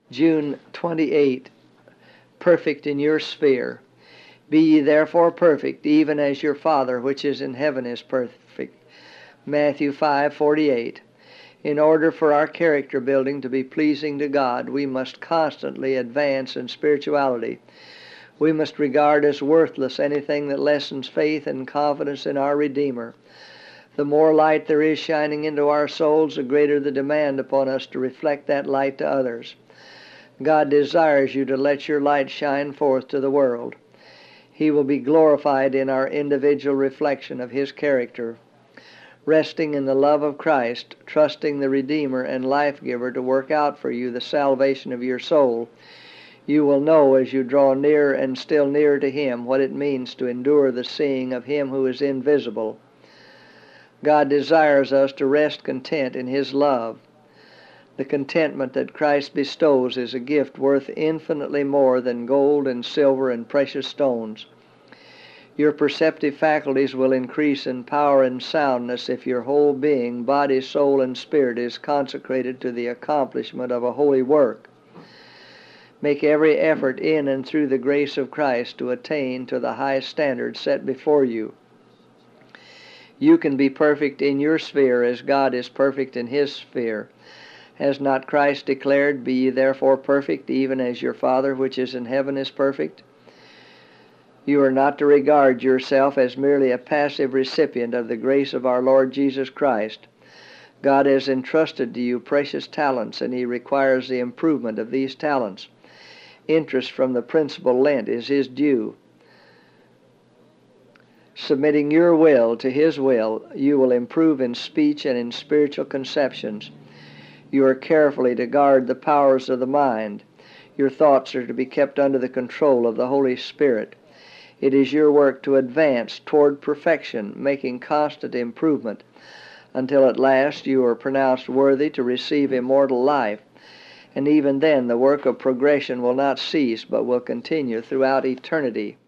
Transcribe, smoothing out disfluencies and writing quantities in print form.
June 28, perfect in your sphere. Be ye therefore perfect, even as your Father which is in heaven is perfect. Matthew 5:48. In order for our character building to be pleasing to God, we must constantly advance in spirituality. We must regard as worthless anything that lessens faith and confidence in our Redeemer. The more light there is shining into our souls, the greater the demand upon us to reflect that light to others. God desires you to let your light shine forth to the world. He will be glorified in our individual reflection of His character. Resting in the love of Christ, trusting the Redeemer and Life-Giver to work out for you the salvation of your soul, you will know as you draw near and still nearer to Him what it means to endure the seeing of Him who is invisible. God desires us to rest content in His love. The contentment that Christ bestows is a gift worth infinitely more than gold and silver and precious stones. Your perceptive faculties will increase in power and soundness if your whole being, body, soul, and spirit is consecrated to the accomplishment of a holy work. Make every effort in and through the grace of Christ to attain to the high standard set before you. You can be perfect in your sphere as God is perfect in His sphere. Has not Christ declared, "Be ye therefore perfect, even as your Father which is in heaven is perfect"? You are not to regard yourself as merely a passive recipient of the grace of our Lord Jesus Christ. God has entrusted to you precious talents, and He requires the improvement of these talents. Interest from the principal lent is His due. Submitting your will to His will, you will improve in speech and in spiritual conceptions. You are carefully to guard the powers of the mind. Your thoughts are to be kept under the control of the Holy Spirit. It is your work to advance toward perfection, making constant improvement, until at last you are pronounced worthy to receive immortal life. And even then the work of progression will not cease, but will continue throughout eternity.